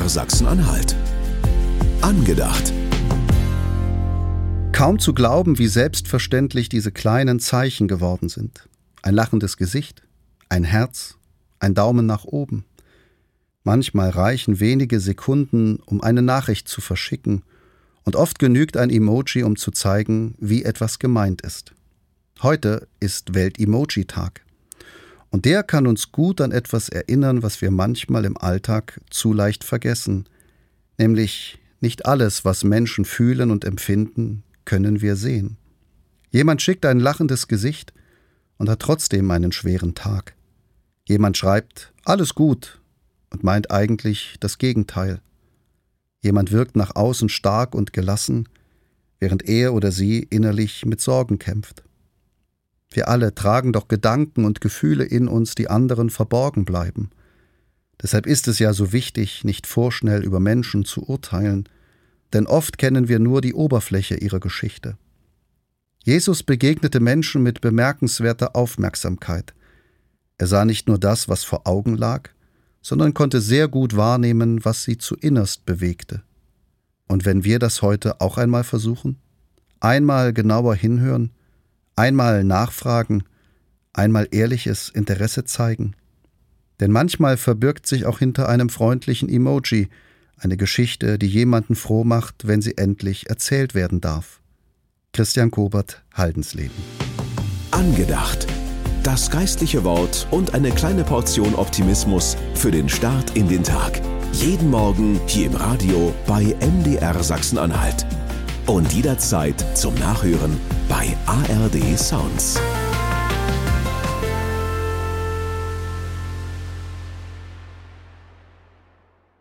MDR Sachsen-Anhalt. Angedacht. Kaum zu glauben, wie selbstverständlich diese kleinen Zeichen geworden sind. Ein lachendes Gesicht, ein Herz, ein Daumen nach oben. Manchmal reichen wenige Sekunden, um eine Nachricht zu verschicken, und oft genügt ein Emoji, um zu zeigen, wie etwas gemeint ist. Heute ist Welt-Emoji-Tag. Und der kann uns gut an etwas erinnern, was wir manchmal im Alltag zu leicht vergessen. Nämlich nicht alles, was Menschen fühlen und empfinden, können wir sehen. Jemand schickt ein lachendes Gesicht und hat trotzdem einen schweren Tag. Jemand schreibt alles gut und meint eigentlich das Gegenteil. Jemand wirkt nach außen stark und gelassen, während er oder sie innerlich mit Sorgen kämpft. Wir alle tragen doch Gedanken und Gefühle in uns, die anderen verborgen bleiben. Deshalb ist es ja so wichtig, nicht vorschnell über Menschen zu urteilen, denn oft kennen wir nur die Oberfläche ihrer Geschichte. Jesus begegnete Menschen mit bemerkenswerter Aufmerksamkeit. Er sah nicht nur das, was vor Augen lag, sondern konnte sehr gut wahrnehmen, was sie zu innerst bewegte. Und wenn wir das heute auch einmal versuchen, einmal genauer hinhören, einmal nachfragen, einmal ehrliches Interesse zeigen. Denn manchmal verbirgt sich auch hinter einem freundlichen Emoji eine Geschichte, die jemanden froh macht, wenn sie endlich erzählt werden darf. Christian Kobert, Haldensleben. Angedacht. Das geistliche Wort und eine kleine Portion Optimismus für den Start in den Tag. Jeden Morgen hier im Radio bei MDR Sachsen-Anhalt. Und jederzeit zum Nachhören bei ARD Sounds.